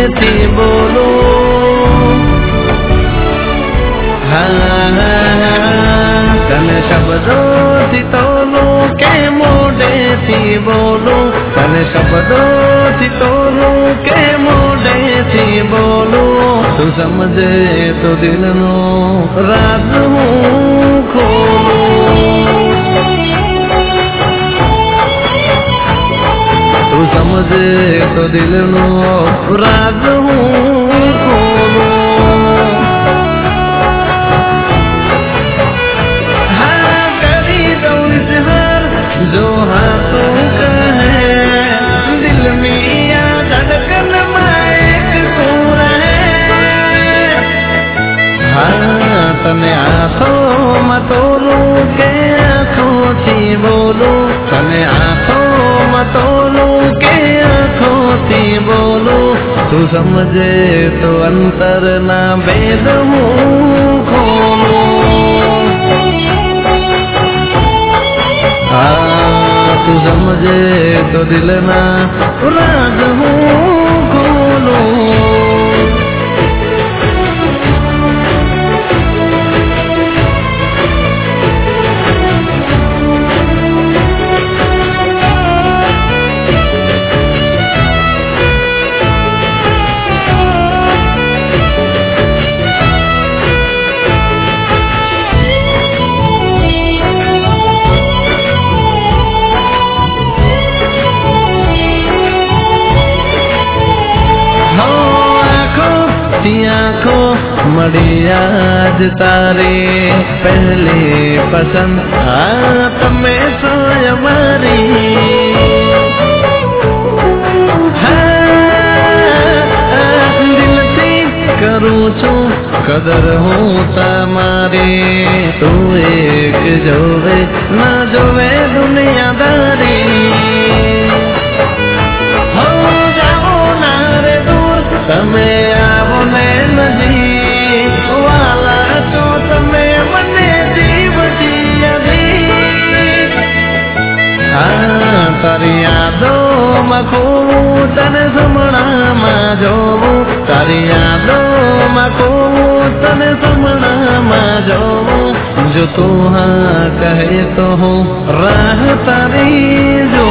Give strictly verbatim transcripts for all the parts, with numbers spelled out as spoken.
थी बोलो हाँ तने शब्दों थी तोलो के मोड़े थी बोलो तने शब्दों थी तोलो के मोड़े थी बोलो तू समझे तो दिल नो राज हूँ खोलो तू समझे तो दिल नो राज हूँ खोलो हाँ करी दो इजहार जो हाथों का है दिल में या धड़कन माइक पूरा है हाँ तने आँखों मतोलो के आँखों थी बोलो तने आँखों मतोलो के आँखों थी बोलो तू समझे तो अंतर ना भेद हूँ खोलो हाँ तू समझे तो दिल ना राज हूँ खोलो आँखों मड़ी आज तारे पहले पसंद हाँ तमें सोय मारी हाँ दिल से करूँ छू कदर हूँ तमारी तू एक जोवे ना जोवे दुनियादारी हो जाओ ना रे दूर तमें आवो ने नजी वाला तो तमें मने जीव जिया दी हाँ तारी यादों में खोऊं तने सुमना में जोऊं तारी यादों में खोऊं तने सुमना में जोऊं जो तू हाँ कहे तो हूँ राह तारी जो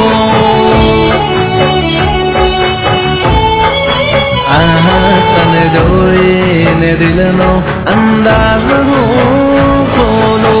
तने जोई ने दिल नो अंदाज हूँ खोलो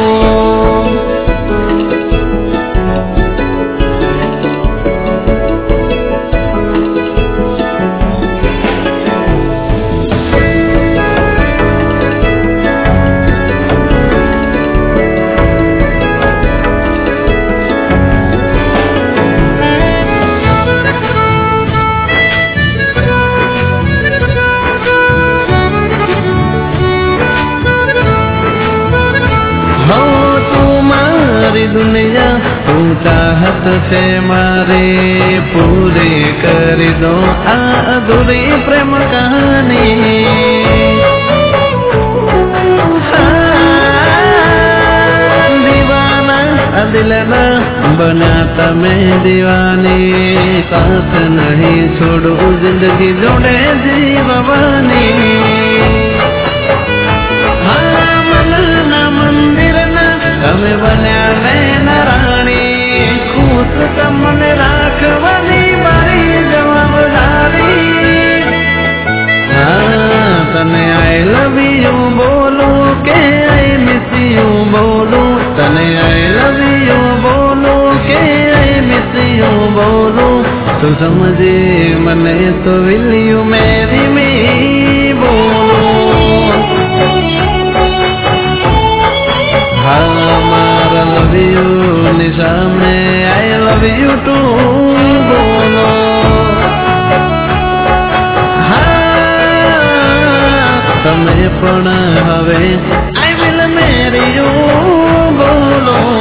दुनिया तू चाहत से मारे पूरे कर दो अधूरी प्रेम कहानी दीवाना दिल न बनाता मैं दीवानी साथ नहीं छोड़ू जिंदगी जोड़े जीवानी हाँ मन न मंदिर न हमें बना नैना रानी खुश कमन राखवानी मारी जवाबदारी हाँ तने आई लव यू बोलो के आई मिस यू बोलो तने आई लव यू बोलो के आई मिस यू बोलो तू समझे मने तो विल यू मैरी मी बोलो हमारा लव यू निशा में आई लव यू टू बोलो हाँ तमें पण हवे आई विल मैरी यू बोलो